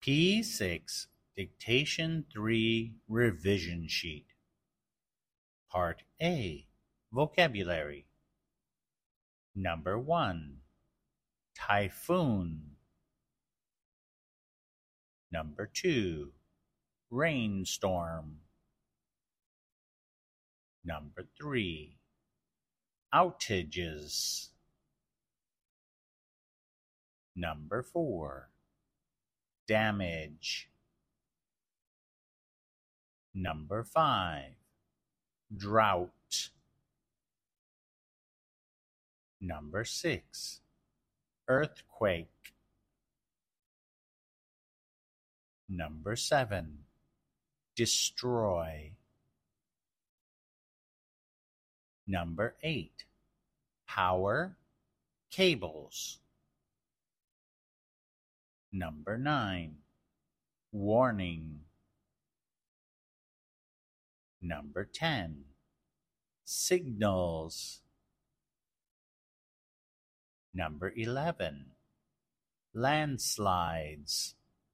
P6 Dictation 3 Revision Sheet. Part A. Vocabulary. Number 1. Typhoon. Number 2. Rainstorm. Number 3. Outages. Number 4. Damage. Number 5. Drought. Number 6. Earthquake. Number 7. Destroy. Number 8. Power cables. Number 9. Warning. Number 10. Signals. Number 11. Landslides.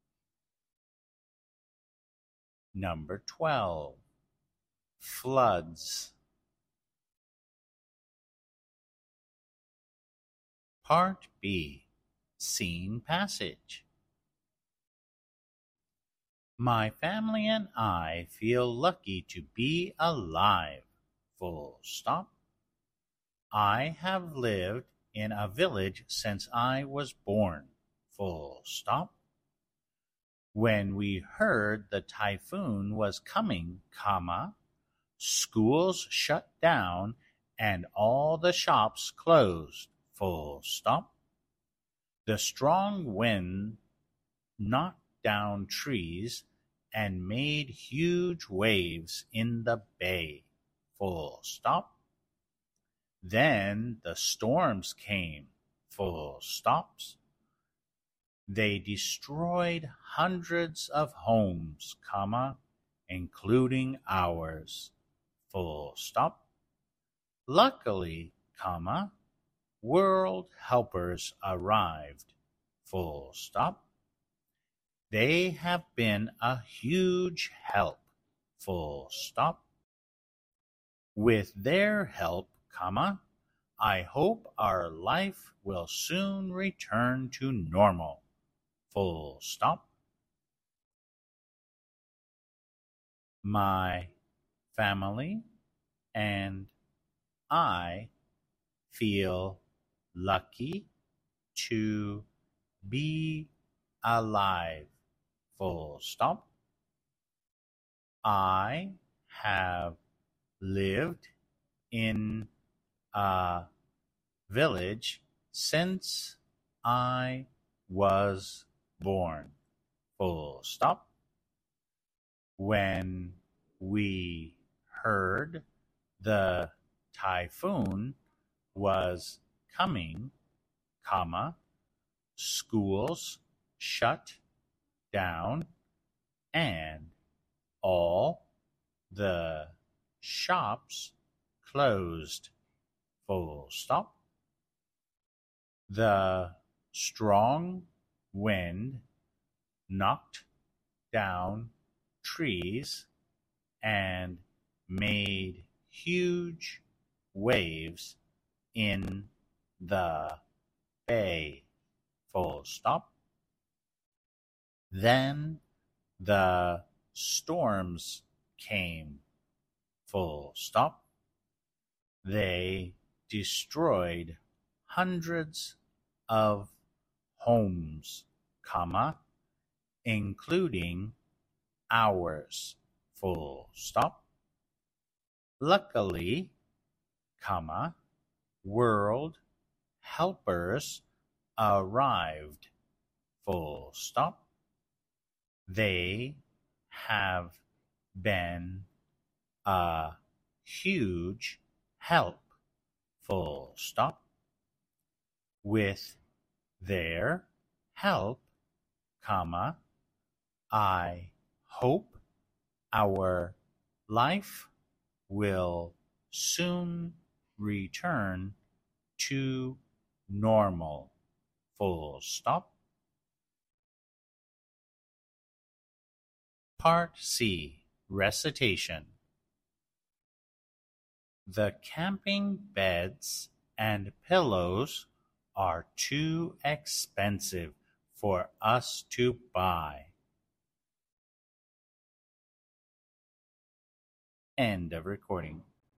Number 12. Floods. Part B. Scene passage. My family and I feel lucky to be alive. Full stop. I have lived in a village since I was born. Full stop. When we heard the typhoon was coming, schools shut down and all the shops closed. Full stop. The strong wind knocked down trees and made huge waves in the bay. Full stop. Then the storms came. Full stops. They destroyed hundreds of homes, including ours. Full stop. Luckily, world helpers arrived. Full stop. They have been a huge help. Full stop. With their help, I hope our life will soon return to normal. Full stop. My family and I feel lucky to be alive. Full stop. I have lived in a village since I was born. Full stop. When we heard the typhoon was coming, schools shut down and all the shops closed. Full stop. The strong wind knocked down trees and made huge waves in the bay. Full stop. Then the storms came. Full stop. They destroyed hundreds of homes, including ours. Full stop. Luckily, world helpers arrived. Full stop. They have been a huge help. Full stop. With their help, I hope our life will soon return to normal. Full stop. Part C. Recitation. The camping beds and pillows are too expensive for us to buy. End of recording.